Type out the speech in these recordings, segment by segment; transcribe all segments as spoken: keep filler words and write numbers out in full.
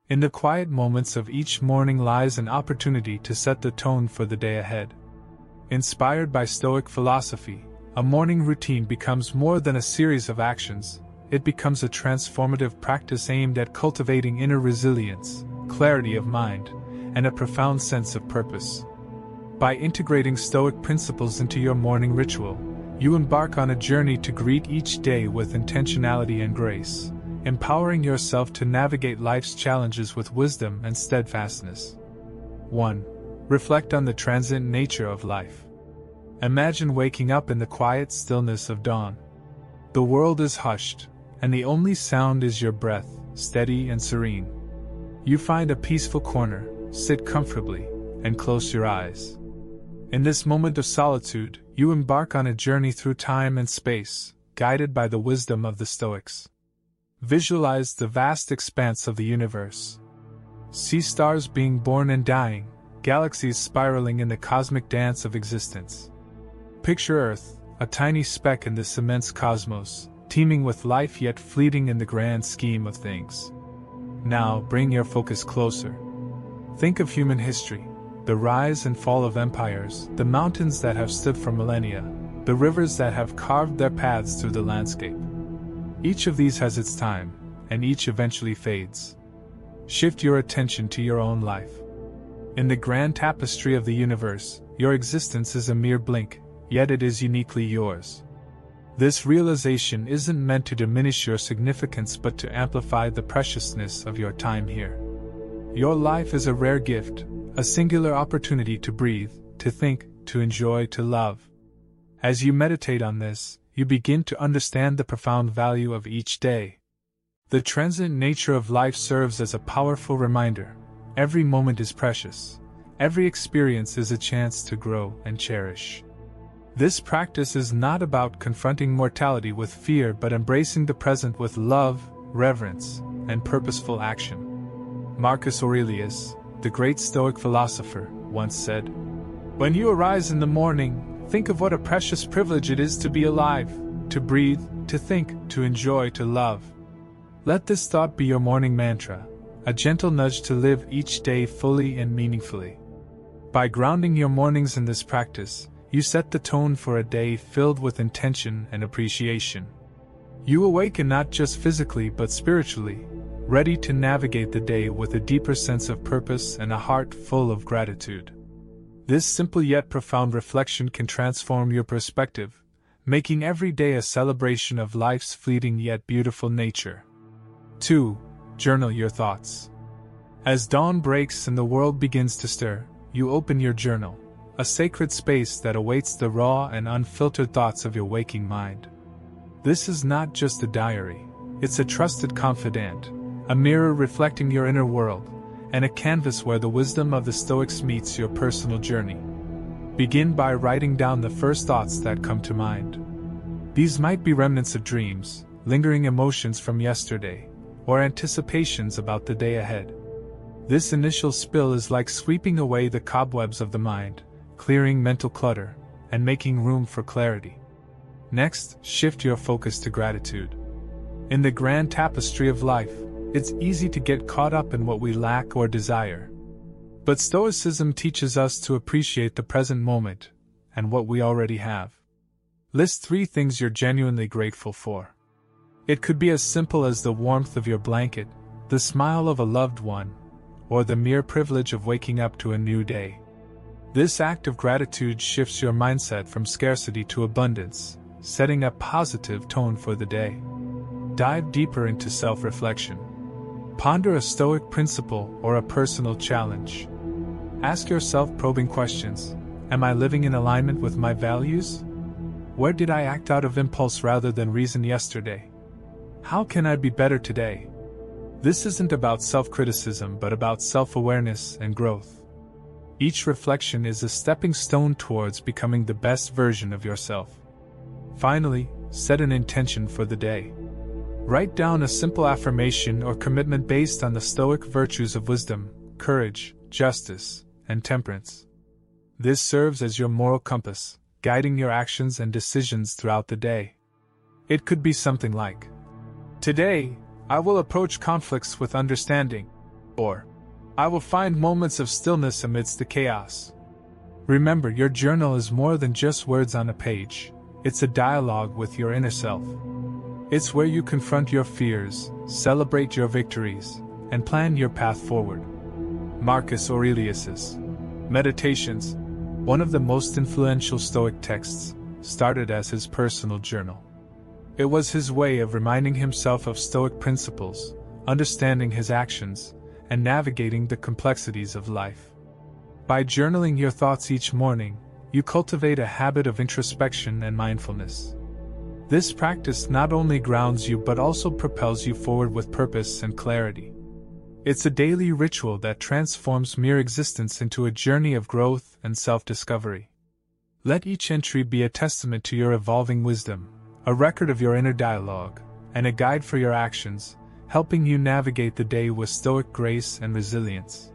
In the quiet moments of each morning lies an opportunity to set the tone for the day ahead. Inspired by Stoic philosophy, a morning routine becomes more than a series of actions, it becomes a transformative practice aimed at cultivating inner resilience, clarity of mind, and a profound sense of purpose. By integrating Stoic principles into your morning ritual, you embark on a journey to greet each day with intentionality and grace, empowering yourself to navigate life's challenges with wisdom and steadfastness. one. Reflect on the transient nature of life. Imagine waking up in the quiet stillness of dawn. The world is hushed, and the only sound is your breath, steady and serene. You find a peaceful corner, sit comfortably, and close your eyes. In this moment of solitude, you embark on a journey through time and space, guided by the wisdom of the Stoics. Visualize the vast expanse of the universe. See stars being born and dying, galaxies spiraling in the cosmic dance of existence. Picture Earth, a tiny speck in this immense cosmos, teeming with life yet fleeting in the grand scheme of things. Now bring your focus closer. Think of human history, the rise and fall of empires, the mountains that have stood for millennia, the rivers that have carved their paths through the landscape. Each of these has its time, and each eventually fades. Shift your attention to your own life. In the grand tapestry of the universe, your existence is a mere blink, yet it is uniquely yours. This realization isn't meant to diminish your significance but to amplify the preciousness of your time here. Your life is a rare gift, a singular opportunity to breathe, to think, to enjoy, to love. As you meditate on this, you begin to understand the profound value of each day. The transient nature of life serves as a powerful reminder. Every moment is precious. Every experience is a chance to grow and cherish. This practice is not about confronting mortality with fear but embracing the present with love, reverence, and purposeful action. Marcus Aurelius, the great Stoic philosopher, once said, "When you arise in the morning, think of what a precious privilege it is to be alive, to breathe, to think, to enjoy, to love." Let this thought be your morning mantra, a gentle nudge to live each day fully and meaningfully. By grounding your mornings in this practice, you set the tone for a day filled with intention and appreciation. You awaken not just physically but spiritually, ready to navigate the day with a deeper sense of purpose and a heart full of gratitude. This simple yet profound reflection can transform your perspective, making every day a celebration of life's fleeting yet beautiful nature. two. Journal your thoughts. As dawn breaks and the world begins to stir, you open your journal, a sacred space that awaits the raw and unfiltered thoughts of your waking mind. This is not just a diary, it's a trusted confidant, a mirror reflecting your inner world, and a canvas where the wisdom of the Stoics meets your personal journey. Begin by writing down the first thoughts that come to mind. These might be remnants of dreams, lingering emotions from yesterday, or anticipations about the day ahead. This initial spill is like sweeping away the cobwebs of the mind, clearing mental clutter, and making room for clarity. Next, shift your focus to gratitude. In the grand tapestry of life, it's easy to get caught up in what we lack or desire. But Stoicism teaches us to appreciate the present moment, and what we already have. List three things you're genuinely grateful for. It could be as simple as the warmth of your blanket, the smile of a loved one, or the mere privilege of waking up to a new day. This act of gratitude shifts your mindset from scarcity to abundance, setting a positive tone for the day. Dive deeper into self-reflection. Ponder a Stoic principle or a personal challenge. Ask yourself probing questions. Am I living in alignment with my values? Where did I act out of impulse rather than reason yesterday? How can I be better today? This isn't about self-criticism but about self-awareness and growth. Each reflection is a stepping stone towards becoming the best version of yourself. Finally, set an intention for the day. Write down a simple affirmation or commitment based on the Stoic virtues of wisdom, courage, justice, and temperance. This serves as your moral compass, guiding your actions and decisions throughout the day. It could be something like, "Today, I will approach conflicts with understanding," Or, I will find moments of stillness amidst the chaos. Remember, your journal is more than just words on a page. It's a dialogue with your inner self. It's where you confront your fears, celebrate your victories, and plan your path forward. Marcus Aurelius's Meditations, one of the most influential Stoic texts, started as his personal journal. It was his way of reminding himself of Stoic principles, understanding his actions, and navigating the complexities of life. By journaling your thoughts each morning, you cultivate a habit of introspection and mindfulness. This practice not only grounds you but also propels you forward with purpose and clarity. It's a daily ritual that transforms mere existence into a journey of growth and self-discovery. Let each entry be a testament to your evolving wisdom, a record of your inner dialogue, and a guide for your actions, helping you navigate the day with Stoic grace and resilience.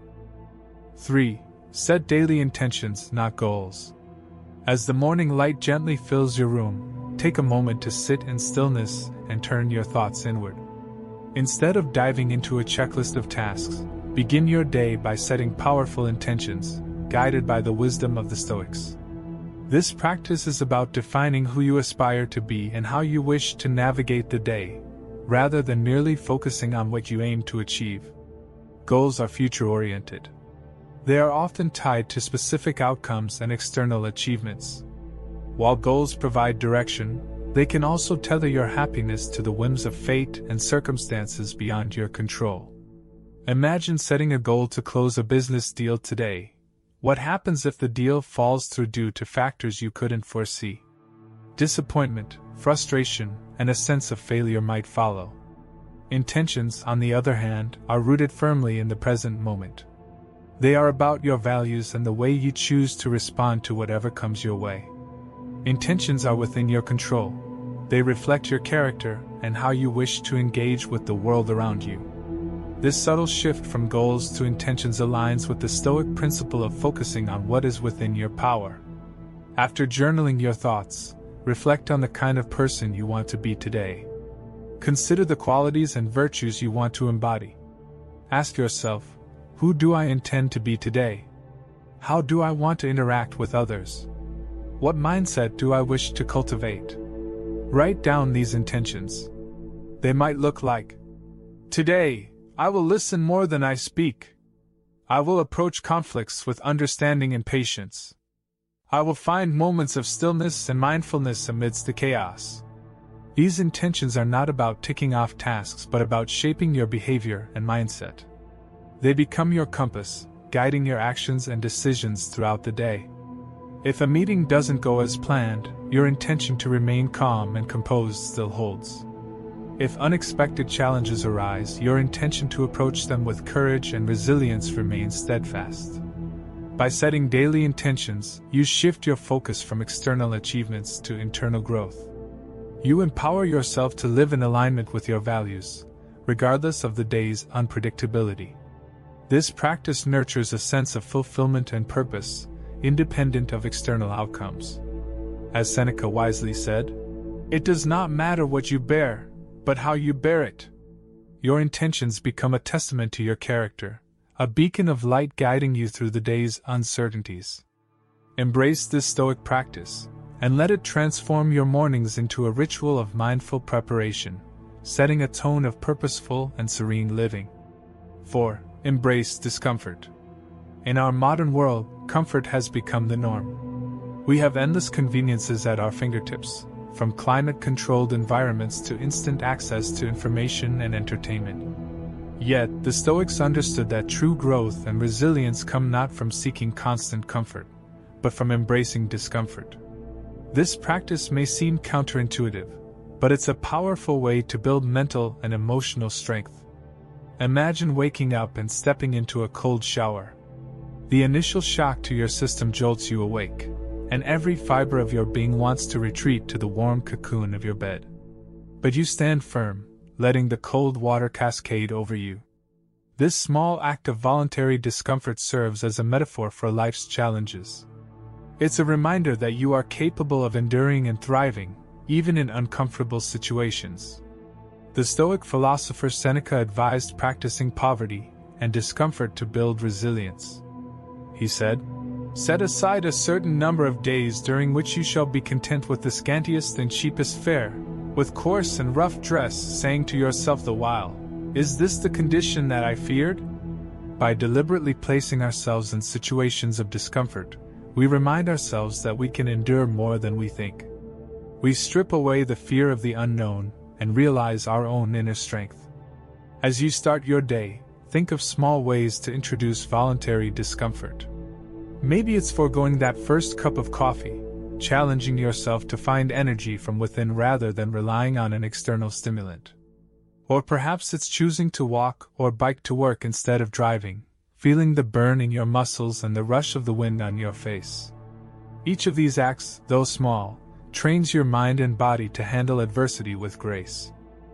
three. Set daily intentions, not goals. As the morning light gently fills your room, take a moment to sit in stillness and turn your thoughts inward. Instead of diving into a checklist of tasks, begin your day by setting powerful intentions, guided by the wisdom of the Stoics. This practice is about defining who you aspire to be and how you wish to navigate the day, rather than merely focusing on what you aim to achieve. Goals are future-oriented. They are often tied to specific outcomes and external achievements. While goals provide direction, they can also tether your happiness to the whims of fate and circumstances beyond your control. Imagine setting a goal to close a business deal today. What happens if the deal falls through due to factors you couldn't foresee? Disappointment, frustration, and a sense of failure might follow. Intentions, on the other hand, are rooted firmly in the present moment. They are about your values and the way you choose to respond to whatever comes your way. Intentions are within your control. They reflect your character and how you wish to engage with the world around you. This subtle shift from goals to intentions aligns with the Stoic principle of focusing on what is within your power. After journaling your thoughts, reflect on the kind of person you want to be today. Consider the qualities and virtues you want to embody. Ask yourself, who do I intend to be today? How do I want to interact with others? What mindset do I wish to cultivate? Write down these intentions. They might look like: today, I will listen more than I speak. I will approach conflicts with understanding and patience. I will find moments of stillness and mindfulness amidst the chaos. These intentions are not about ticking off tasks but about shaping your behavior and mindset. They become your compass, guiding your actions and decisions throughout the day. If a meeting doesn't go as planned, your intention to remain calm and composed still holds. If unexpected challenges arise, your intention to approach them with courage and resilience remains steadfast. By setting daily intentions, you shift your focus from external achievements to internal growth. You empower yourself to live in alignment with your values, regardless of the day's unpredictability. This practice nurtures a sense of fulfillment and purpose, independent of external outcomes. As Seneca wisely said, "It does not matter what you bear, but how you bear it." Your intentions become a testament to your character, a beacon of light guiding you through the day's uncertainties. Embrace this Stoic practice, and let it transform your mornings into a ritual of mindful preparation, setting a tone of purposeful and serene living. four. Embrace discomfort. In our modern world, comfort has become the norm. We have endless conveniences at our fingertips, from climate-controlled environments to instant access to information and entertainment. Yet, the Stoics understood that true growth and resilience come not from seeking constant comfort, but from embracing discomfort. This practice may seem counterintuitive, but it's a powerful way to build mental and emotional strength. Imagine waking up and stepping into a cold shower. The initial shock to your system jolts you awake, and every fiber of your being wants to retreat to the warm cocoon of your bed. But you stand firm, letting the cold water cascade over you. This small act of voluntary discomfort serves as a metaphor for life's challenges. It's a reminder that you are capable of enduring and thriving, even in uncomfortable situations. The Stoic philosopher Seneca advised practicing poverty, and discomfort to build resilience. He said, "Set aside a certain number of days during which you shall be content with the scantiest and cheapest fare, with coarse and rough dress, saying to yourself the while, 'Is this the condition that I feared?'" By deliberately placing ourselves in situations of discomfort, we remind ourselves that we can endure more than we think. We strip away the fear of the unknown and realize our own inner strength. As you start your day, think of small ways to introduce voluntary discomfort. Maybe it's foregoing that first cup of coffee, challenging yourself to find energy from within rather than relying on an external stimulant. Or perhaps it's choosing to walk or bike to work instead of driving, feeling the burn in your muscles and the rush of the wind on your face. Each of these acts, though small, trains your mind and body to handle adversity with grace.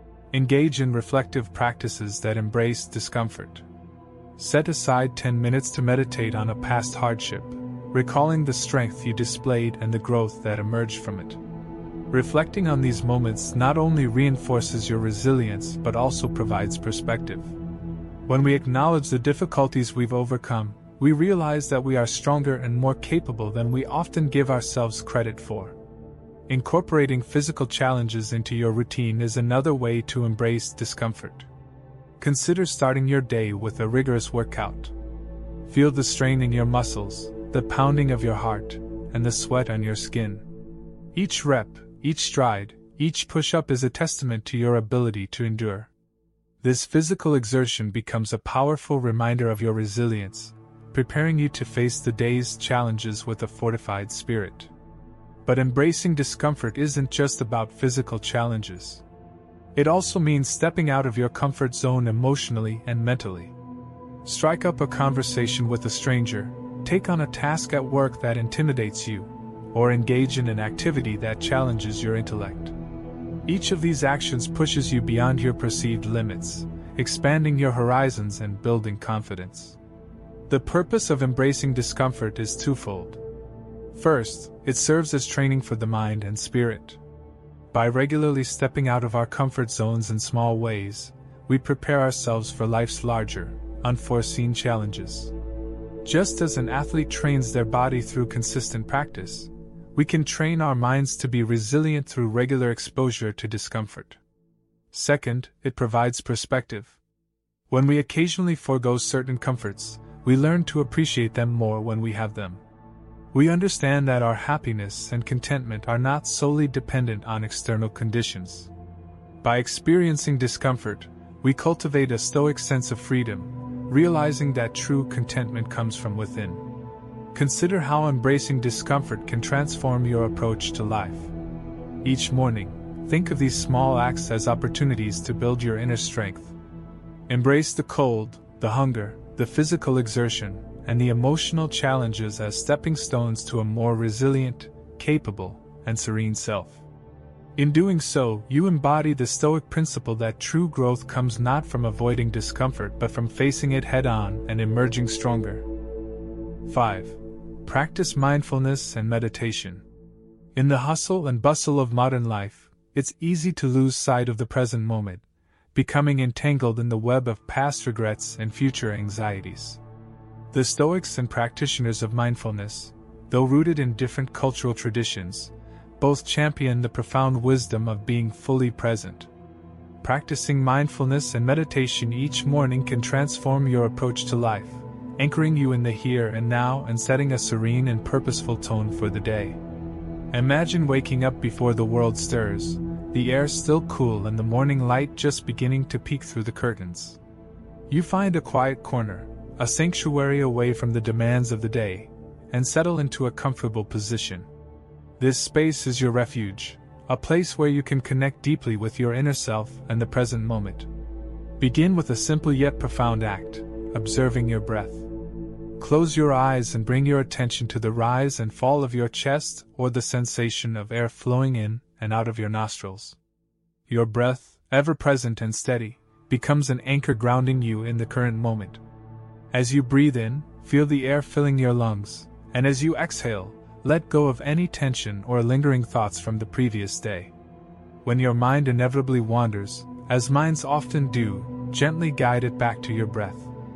Engage in reflective practices that embrace discomfort. Set aside ten minutes to meditate on a past hardship, recalling the strength you displayed and the growth that emerged from it. Reflecting on these moments not only reinforces your resilience but also provides perspective. When we acknowledge the difficulties we've overcome, we realize that we are stronger and more capable than we often give ourselves credit for. Incorporating physical challenges into your routine is another way to embrace discomfort. Consider starting your day with a rigorous workout. Feel the strain in your muscles, the pounding of your heart, and the sweat on your skin. Each rep, each stride, each push-up is a testament to your ability to endure. This physical exertion becomes a powerful reminder of your resilience, preparing you to face the day's challenges with a fortified spirit. But embracing discomfort isn't just about physical challenges. It also means stepping out of your comfort zone emotionally and mentally. Strike up a conversation with a stranger, take on a task at work that intimidates you, or engage in an activity that challenges your intellect. Each of these actions pushes you beyond your perceived limits, expanding your horizons and building confidence. The purpose of embracing discomfort is twofold. First, it serves as training for the mind and spirit. By regularly stepping out of our comfort zones in small ways, we prepare ourselves for life's larger, unforeseen challenges. Just as an athlete trains their body through consistent practice, we can train our minds to be resilient through regular exposure to discomfort. Second, it provides perspective. When we occasionally forego certain comforts, we learn to appreciate them more when we have them. We understand that our happiness and contentment are not solely dependent on external conditions. By experiencing discomfort, we cultivate a stoic sense of freedom, realizing that true contentment comes from within. Consider how embracing discomfort can transform your approach to life. Each morning, think of these small acts as opportunities to build your inner strength. Embrace the cold, the hunger, the physical exertion, and the emotional challenges as stepping stones to a more resilient, capable, and serene self. In doing so, you embody the Stoic principle that true growth comes not from avoiding discomfort but from facing it head-on and emerging stronger. five. Practice mindfulness and meditation. In the hustle and bustle of modern life, it's easy to lose sight of the present moment, becoming entangled in the web of past regrets and future anxieties. The Stoics and practitioners of mindfulness, though rooted in different cultural traditions, both champion the profound wisdom of being fully present. Practicing mindfulness and meditation each morning can transform your approach to life, anchoring you in the here and now and setting a serene and purposeful tone for the day. Imagine waking up before the world stirs, the air still cool and the morning light just beginning to peek through the curtains. You find a quiet corner, a sanctuary away from the demands of the day, and settle into a comfortable position. This space is your refuge, a place where you can connect deeply with your inner self and the present moment. Begin with a simple yet profound act, observing your breath. Close your eyes and bring your attention to the rise and fall of your chest or the sensation of air flowing in and out of your nostrils. Your breath, ever present and steady, becomes an anchor grounding you in the current moment. As you breathe in, feel the air filling your lungs, and as you exhale, let go of any tension or lingering thoughts from the previous day. When your mind inevitably wanders, as minds often do, gently guide it back to your breath.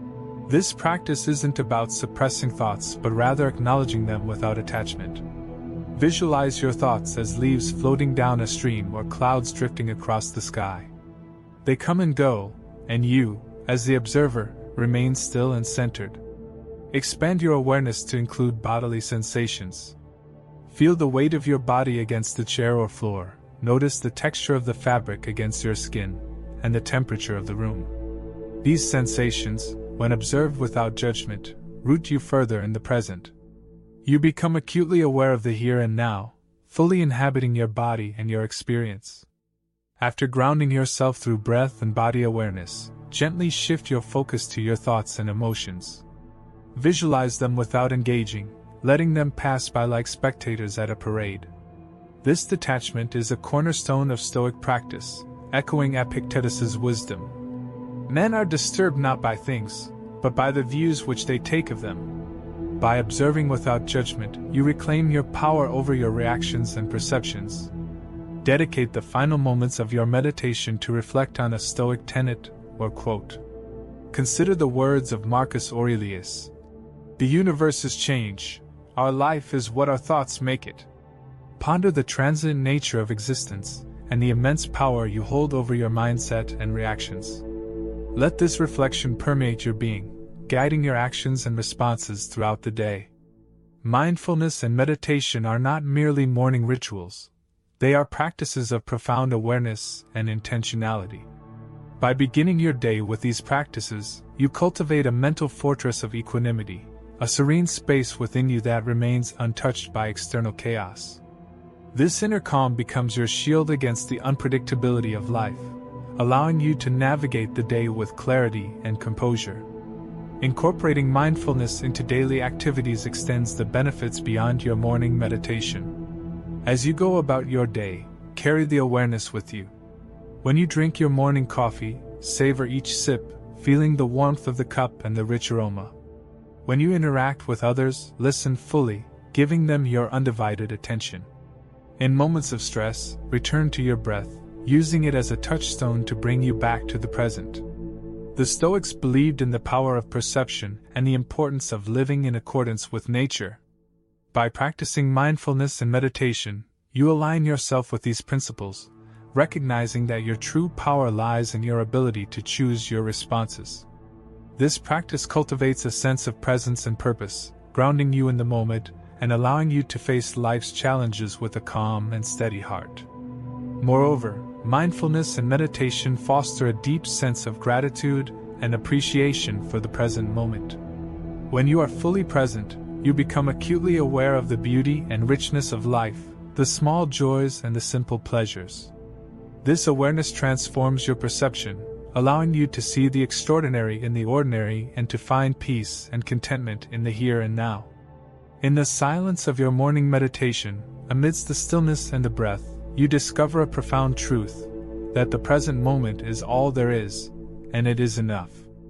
This practice isn't about suppressing thoughts but rather acknowledging them without attachment. Visualize your thoughts as leaves floating down a stream or clouds drifting across the sky. They come and go, and you, as the observer, remain still and centered. Expand your awareness to include bodily sensations. Feel the weight of your body against the chair or floor, notice the texture of the fabric against your skin, and the temperature of the room. These sensations, when observed without judgment, root you further in the present. You become acutely aware of the here and now, fully inhabiting your body and your experience. After grounding yourself through breath and body awareness, gently shift your focus to your thoughts and emotions. Visualize them without engaging, letting them pass by like spectators at a parade. This detachment is a cornerstone of Stoic practice, echoing Epictetus's wisdom. Men are disturbed not by things, but by the views which they take of them. By observing without judgment, you reclaim your power over your reactions and perceptions. Dedicate the final moments of your meditation to reflect on a Stoic tenet or quote. Consider the words of Marcus Aurelius. The universe is change. Our life is what our thoughts make it. Ponder the transient nature of existence and the immense power you hold over your mindset and reactions. Let this reflection permeate your being, guiding your actions and responses throughout the day. Mindfulness and meditation are not merely morning rituals. They are practices of profound awareness and intentionality. By beginning your day with these practices, you cultivate a mental fortress of equanimity, a serene space within you that remains untouched by external chaos. This inner calm becomes your shield against the unpredictability of life, allowing you to navigate the day with clarity and composure. Incorporating mindfulness into daily activities extends the benefits beyond your morning meditation. As you go about your day, carry the awareness with you. When you drink your morning coffee, savor each sip, feeling the warmth of the cup and the rich aroma. When you interact with others, listen fully, giving them your undivided attention. In moments of stress, return to your breath, using it as a touchstone to bring you back to the present. The Stoics believed in the power of perception and the importance of living in accordance with nature. By practicing mindfulness and meditation, you align yourself with these principles, recognizing that your true power lies in your ability to choose your responses. This practice cultivates a sense of presence and purpose, grounding you in the moment and allowing you to face life's challenges with a calm and steady heart. Moreover, mindfulness and meditation foster a deep sense of gratitude and appreciation for the present moment. When you are fully present, you become acutely aware of the beauty and richness of life, the small joys and the simple pleasures. This awareness transforms your perception, allowing you to see the extraordinary in the ordinary and to find peace and contentment in the here and now. In the silence of your morning meditation, amidst the stillness and the breath, you discover a profound truth, that the present moment is all there is, and it is enough.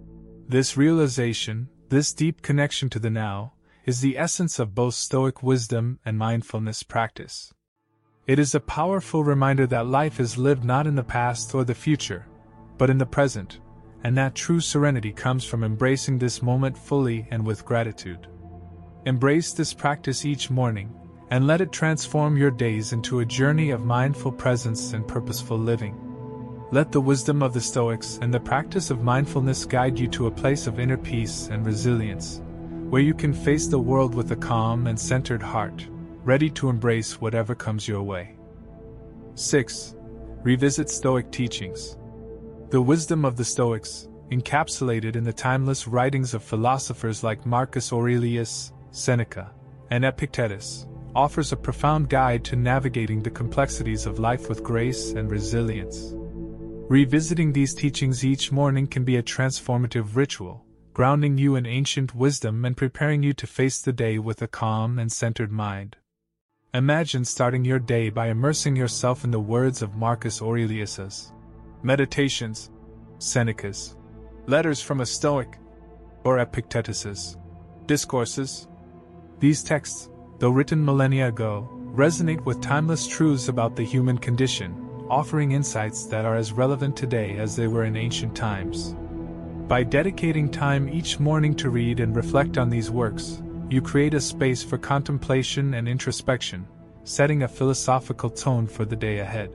This realization, this deep connection to the now, is the essence of both Stoic wisdom and mindfulness practice. It is a powerful reminder that life is lived not in the past or the future, but in the present, and that true serenity comes from embracing this moment fully and with gratitude. Embrace this practice each morning, and let it transform your days into a journey of mindful presence and purposeful living. Let the wisdom of the Stoics and the practice of mindfulness guide you to a place of inner peace and resilience, where you can face the world with a calm and centered heart, ready to embrace whatever comes your way. six. Revisit Stoic teachings. The wisdom of the Stoics, encapsulated in the timeless writings of philosophers like Marcus Aurelius, Seneca, and Epictetus, offers a profound guide to navigating the complexities of life with grace and resilience. Revisiting these teachings each morning can be a transformative ritual, grounding you in ancient wisdom and preparing you to face the day with a calm and centered mind. Imagine starting your day by immersing yourself in the words of Marcus Aurelius's Meditations, Seneca's Letters from a Stoic, or Epictetus's Discourses. These texts, though written millennia ago, resonate with timeless truths about the human condition, offering insights that are as relevant today as they were in ancient times. By dedicating time each morning to read and reflect on these works, you create a space for contemplation and introspection, setting a philosophical tone for the day ahead.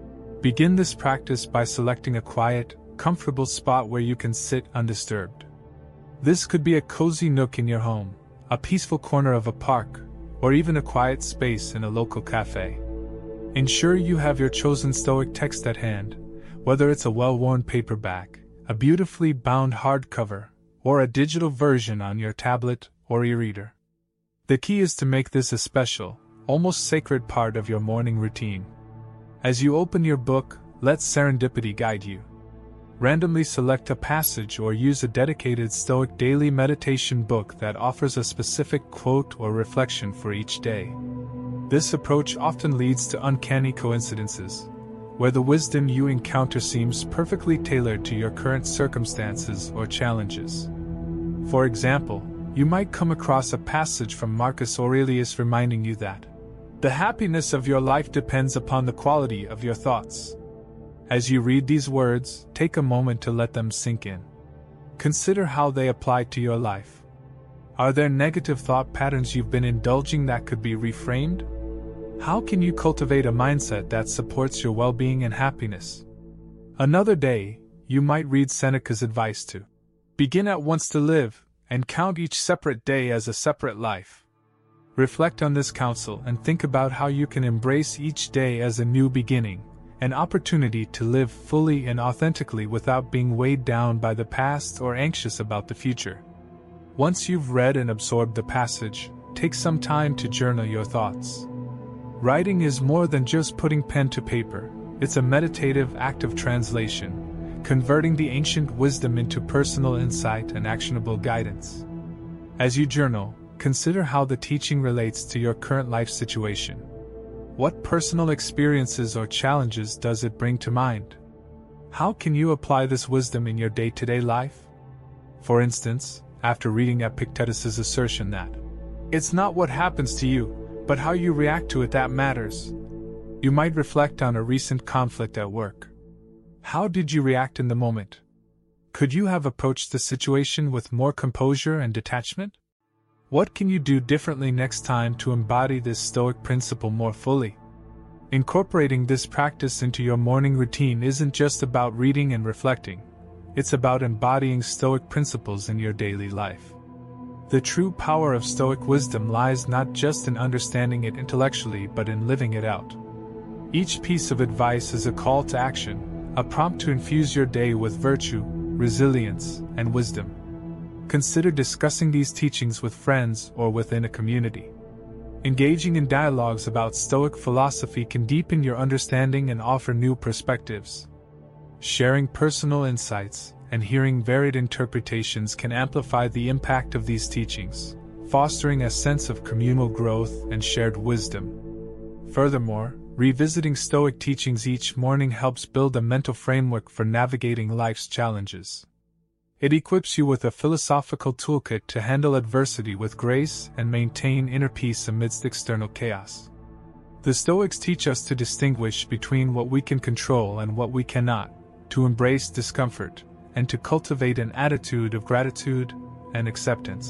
Begin this practice by selecting a quiet, comfortable spot where you can sit undisturbed. This could be a cozy nook in your home, a peaceful corner of a park, or even a quiet space in a local cafe. Ensure you have your chosen Stoic text at hand, whether it's a well-worn paperback, a beautifully bound hardcover, or a digital version on your tablet or e-reader. The key is to make this a special, almost sacred part of your morning routine. As you open your book, let serendipity guide you. Randomly select a passage or use a dedicated Stoic daily meditation book that offers a specific quote or reflection for each day. This approach often leads to uncanny coincidences, where the wisdom you encounter seems perfectly tailored to your current circumstances or challenges. For example, you might come across a passage from Marcus Aurelius reminding you that the happiness of your life depends upon the quality of your thoughts. As you read these words, take a moment to let them sink in. Consider how they apply to your life. Are there negative thought patterns you've been indulging that could be reframed? How can you cultivate a mindset that supports your well-being and happiness? Another day, you might read Seneca's advice to begin at once to live, and count each separate day as a separate life. Reflect on this counsel and think about how you can embrace each day as a new beginning, an opportunity to live fully and authentically without being weighed down by the past or anxious about the future. Once you've read and absorbed the passage, take some time to journal your thoughts. Writing is more than just putting pen to paper, it's a meditative act of translation, converting the ancient wisdom into personal insight and actionable guidance. As you journal, consider how the teaching relates to your current life situation. What personal experiences or challenges does it bring to mind? How can you apply this wisdom in your day-to-day life? For instance, after reading Epictetus's assertion that it's not what happens to you, but how you react to it that matters, you might reflect on a recent conflict at work. How did you react in the moment? Could you have approached the situation with more composure and detachment? What can you do differently next time to embody this Stoic principle more fully? Incorporating this practice into your morning routine isn't just about reading and reflecting, it's about embodying Stoic principles in your daily life. The true power of Stoic wisdom lies not just in understanding it intellectually but in living it out. Each piece of advice is a call to action, a prompt to infuse your day with virtue, resilience, and wisdom. Consider discussing these teachings with friends or within a community. Engaging in dialogues about Stoic philosophy can deepen your understanding and offer new perspectives. Sharing personal insights and hearing varied interpretations can amplify the impact of these teachings, fostering a sense of communal growth and shared wisdom. Furthermore, revisiting Stoic teachings each morning helps build a mental framework for navigating life's challenges. It equips you with a philosophical toolkit to handle adversity with grace and maintain inner peace amidst external chaos. The Stoics teach us to distinguish between what we can control and what we cannot, to embrace discomfort, and to cultivate an attitude of gratitude and acceptance.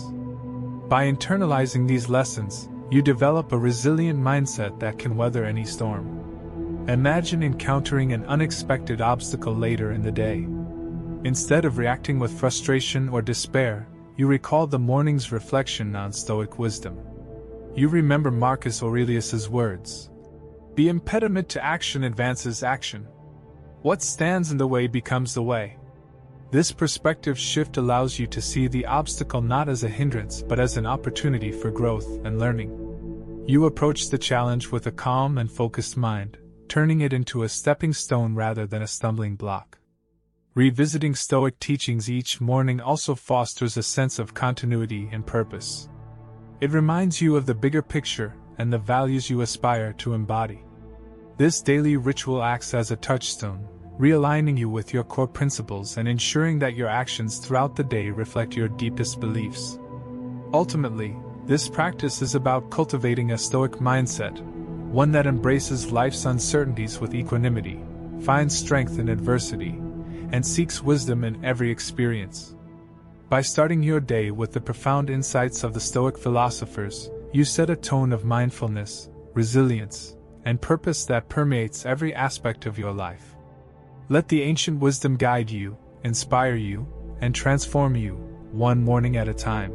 By internalizing these lessons, you develop a resilient mindset that can weather any storm. Imagine encountering an unexpected obstacle later in the day. Instead of reacting with frustration or despair, you recall the morning's reflection on Stoic wisdom. You remember Marcus Aurelius's words. The impediment to action advances action. What stands in the way becomes the way. This perspective shift allows you to see the obstacle not as a hindrance but as an opportunity for growth and learning. You approach the challenge with a calm and focused mind, turning it into a stepping stone rather than a stumbling block. Revisiting Stoic teachings each morning also fosters a sense of continuity and purpose. It reminds you of the bigger picture and the values you aspire to embody. This daily ritual acts as a touchstone, realigning you with your core principles and ensuring that your actions throughout the day reflect your deepest beliefs. Ultimately, this practice is about cultivating a Stoic mindset, one that embraces life's uncertainties with equanimity, finds strength in adversity, and seeks wisdom in every experience. By starting your day with the profound insights of the Stoic philosophers, you set a tone of mindfulness, resilience, and purpose that permeates every aspect of your life. Let the ancient wisdom guide you, inspire you, and transform you, one morning at a time.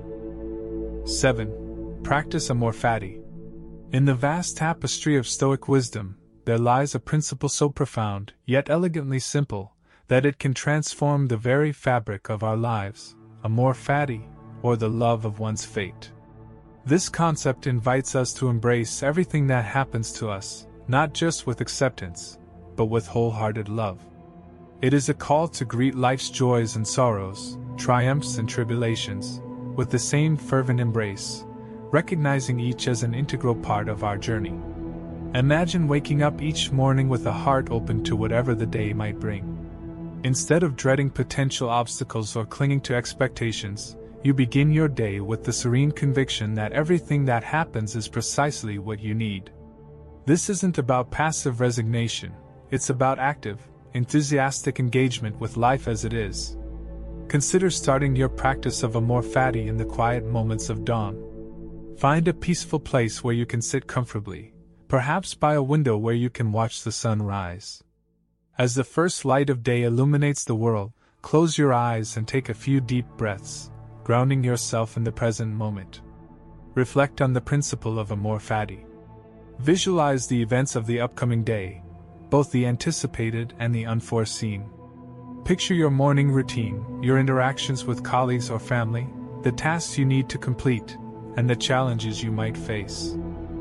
seven. Practice amor fati. In the vast tapestry of Stoic wisdom, there lies a principle so profound, yet elegantly simple, that it can transform the very fabric of our lives: amor fati, or the love of one's fate. This concept invites us to embrace everything that happens to us, not just with acceptance, but with wholehearted love. It is a call to greet life's joys and sorrows, triumphs and tribulations, with the same fervent embrace, recognizing each as an integral part of our journey. Imagine waking up each morning with a heart open to whatever the day might bring. Instead of dreading potential obstacles or clinging to expectations, you begin your day with the serene conviction that everything that happens is precisely what you need. This isn't about passive resignation, it's about active, enthusiastic engagement with life as it is. Consider starting your practice of amor fati in the quiet moments of dawn. Find a peaceful place where you can sit comfortably, perhaps by a window where you can watch the sun rise. As the first light of day illuminates the world, close your eyes and take a few deep breaths, grounding yourself in the present moment. Reflect on the principle of amor fati. Visualize the events of the upcoming day, both the anticipated and the unforeseen. Picture your morning routine, your interactions with colleagues or family, the tasks you need to complete, and the challenges you might face.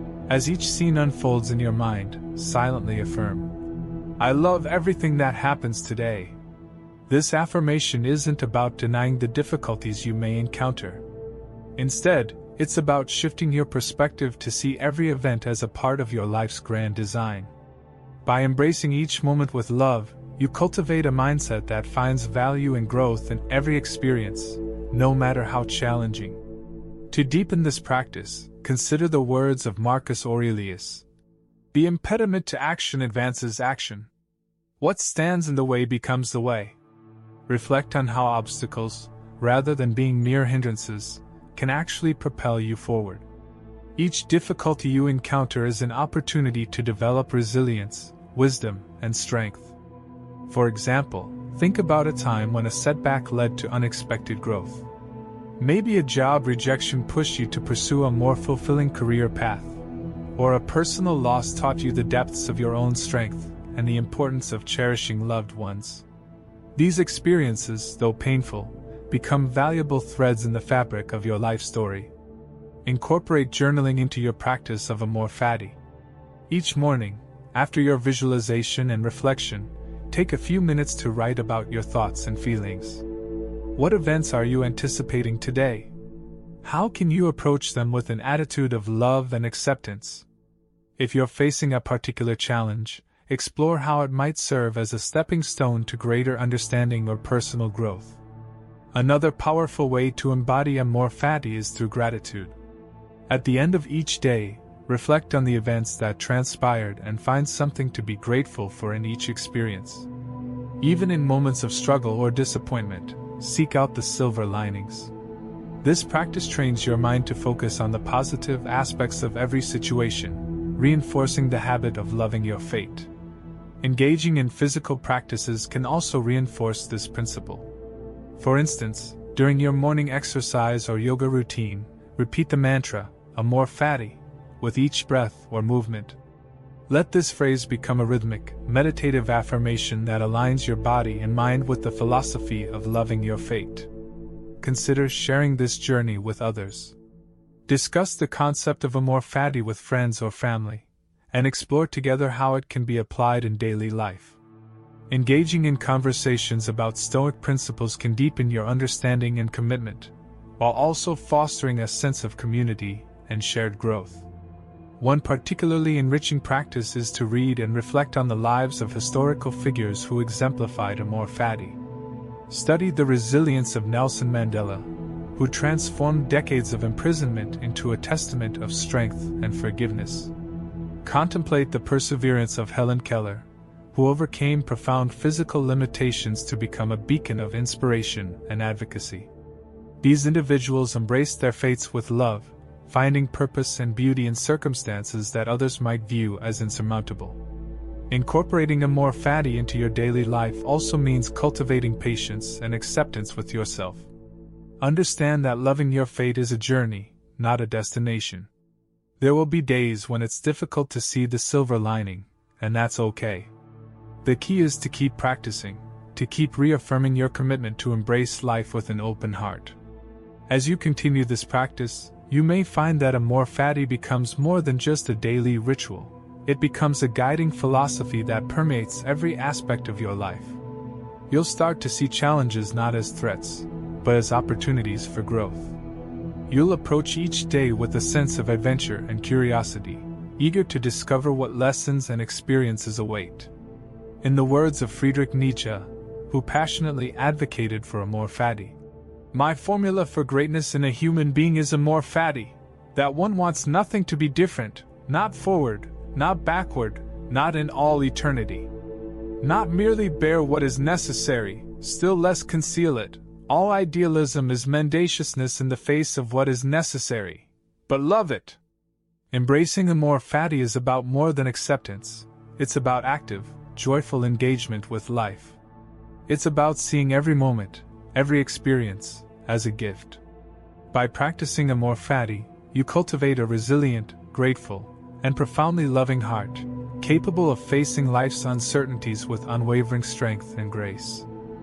As each scene unfolds in your mind, silently affirm, "I love everything that happens today." This affirmation isn't about denying the difficulties you may encounter. Instead, it's about shifting your perspective to see every event as a part of your life's grand design. By embracing each moment with love, you cultivate a mindset that finds value and growth in every experience, no matter how challenging. To deepen this practice, consider the words of Marcus Aurelius. The impediment to action advances action. What stands in the way becomes the way. Reflect on how obstacles, rather than being mere hindrances, can actually propel you forward. Each difficulty you encounter is an opportunity to develop resilience, wisdom, and strength. For example, think about a time when a setback led to unexpected growth. Maybe a job rejection pushed you to pursue a more fulfilling career path, or a personal loss taught you the depths of your own strength and the importance of cherishing loved ones. These experiences, though painful, become valuable threads in the fabric of your life story. Incorporate journaling into your practice of amor fati. Each morning, after your visualization and reflection, take a few minutes to write about your thoughts and feelings. What events are you anticipating today? How can you approach them with an attitude of love and acceptance? If you're facing a particular challenge, explore how it might serve as a stepping stone to greater understanding or personal growth. Another powerful way to embody amor fati is through gratitude. At the end of each day, reflect on the events that transpired and find something to be grateful for in each experience. Even in moments of struggle or disappointment, seek out the silver linings. This practice trains your mind to focus on the positive aspects of every situation, reinforcing the habit of loving your fate. Engaging in physical practices can also reinforce this principle. For instance, during your morning exercise or yoga routine, repeat the mantra, amor fati, with each breath or movement. Let this phrase become a rhythmic, meditative affirmation that aligns your body and mind with the philosophy of loving your fate. Consider sharing this journey with others. Discuss the concept of amor fati with friends or family, and explore together how it can be applied in daily life. Engaging in conversations about Stoic principles can deepen your understanding and commitment, while also fostering a sense of community and shared growth. One particularly enriching practice is to read and reflect on the lives of historical figures who exemplified amor fati. Study the resilience of Nelson Mandela, who transformed decades of imprisonment into a testament of strength and forgiveness. Contemplate the perseverance of Helen Keller, who overcame profound physical limitations to become a beacon of inspiration and advocacy. These individuals embraced their fates with love, finding purpose and beauty in circumstances that others might view as insurmountable. Incorporating Amor Fati into your daily life also means cultivating patience and acceptance with yourself. Understand that loving your fate is a journey, not a destination. There will be days when it's difficult to see the silver lining, and that's okay. The key is to keep practicing, to keep reaffirming your commitment to embrace life with an open heart. As you continue this practice, you may find that Amor Fati becomes more than just a daily ritual. It becomes a guiding philosophy that permeates every aspect of your life. You'll start to see challenges not as threats, but as opportunities for growth. You'll approach each day with a sense of adventure and curiosity, eager to discover what lessons and experiences await. In the words of Friedrich Nietzsche, who passionately advocated for Amor Fati, "My formula for greatness in a human being is Amor Fati, that one wants nothing to be different, not forward, not backward, not in all eternity. Not merely bear what is necessary, still less conceal it. All idealism is mendaciousness in the face of what is necessary, but love it." Embracing Amor Fati is about more than acceptance. It's about active, joyful engagement with life. It's about seeing every moment, every experience, as a gift. By practicing Amor Fati, you cultivate a resilient, grateful, and profoundly loving heart, capable of facing life's uncertainties with unwavering strength and grace.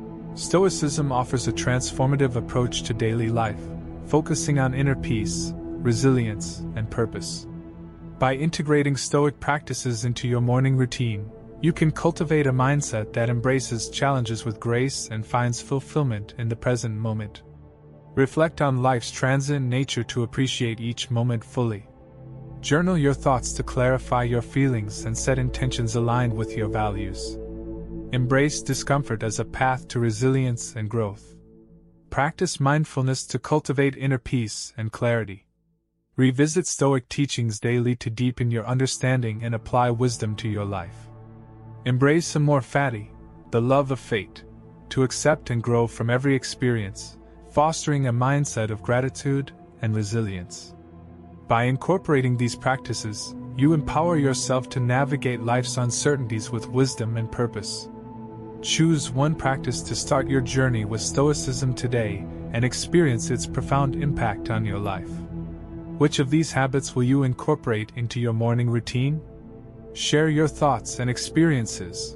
Stoicism offers a transformative approach to daily life, focusing on inner peace, resilience, and purpose. By integrating Stoic practices into your morning routine, you can cultivate a mindset that embraces challenges with grace and finds fulfillment in the present moment. Reflect on life's transient nature to appreciate each moment fully. Journal your thoughts to clarify your feelings and set intentions aligned with your values. Embrace discomfort as a path to resilience and growth. Practice mindfulness to cultivate inner peace and clarity. Revisit Stoic teachings daily to deepen your understanding and apply wisdom to your life. Embrace Amor Fati, the love of fate, to accept and grow from every experience, fostering a mindset of gratitude and resilience. By incorporating these practices, you empower yourself to navigate life's uncertainties with wisdom and purpose. Choose one practice to start your journey with Stoicism today and experience its profound impact on your life. Which of these habits will you incorporate into your morning routine? Share your thoughts and experiences.